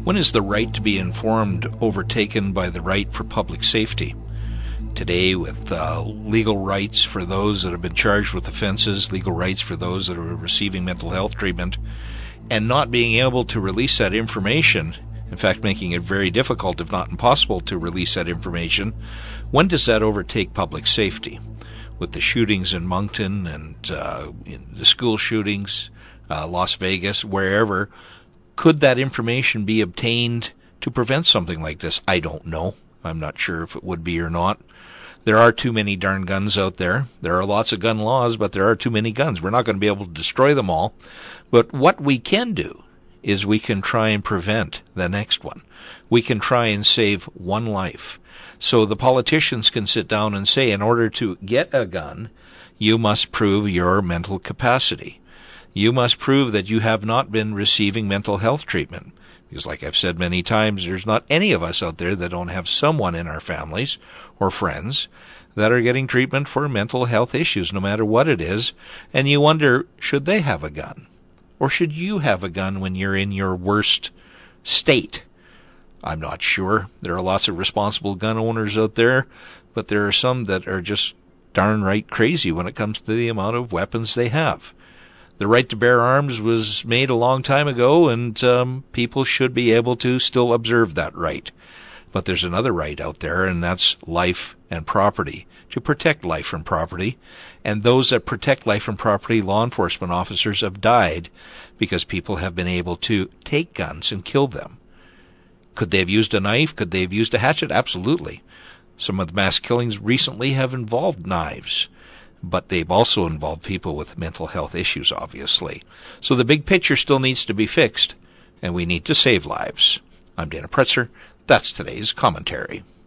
When is the right to be informed overtaken by the right for public safety? Today, with legal rights for those that have been charged with offenses, legal rights for those that are receiving mental health treatment, and not being able to release that information, in fact making it very difficult, if not impossible, to release that information, when does that overtake public safety? With the shootings in Moncton and in the school shootings, Las Vegas, wherever, could that information be obtained to prevent something like this? I don't know. I'm not sure if it would be or not. There are too many darn guns out there. There are lots of gun laws, but there are too many guns. We're not going to be able to destroy them all. But what we can do is we can try and prevent the next one. We can try and save one life. So the politicians can sit down and say, in order to get a gun, you must prove your mental capacity. You must prove that you have not been receiving mental health treatment. Because like I've said many times, there's not any of us out there that don't have someone in our families or friends that are getting treatment for mental health issues, no matter what it is. And you wonder, should they have a gun? Or should you have a gun when you're in your worst state? I'm not sure. There are lots of responsible gun owners out there, but there are some that are just darn right crazy when it comes to the amount of weapons they have. The right to bear arms was made a long time ago, and people should be able to still observe that right. But there's another right out there, and that's life and property, to protect life and property. And those that protect life and property, law enforcement officers, have died because people have been able to take guns and kill them. Could they have used a knife? Could they have used a hatchet? Absolutely. Some of the mass killings recently have involved knives. But they've also involved people with mental health issues, obviously. So the big picture still needs to be fixed, and we need to save lives. I'm Dana Pretzer. That's today's commentary.